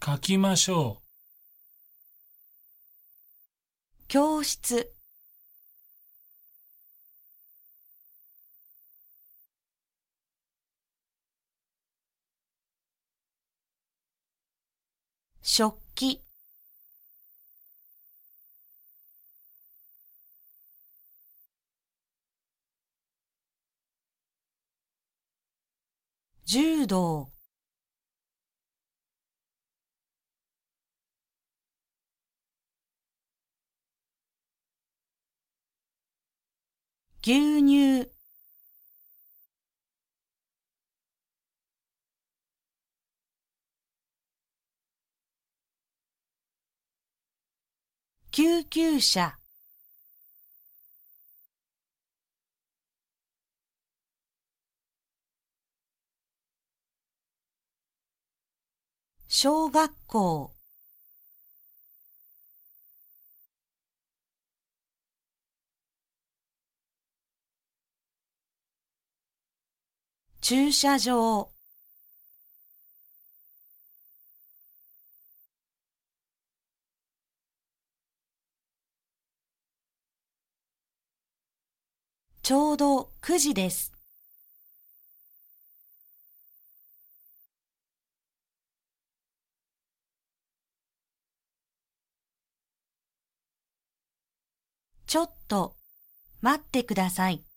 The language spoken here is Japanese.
書きましょ教室、食器、柔道、牛乳、救急車、小学校、駐車場、ちょうど9時です。ちょっと待ってください。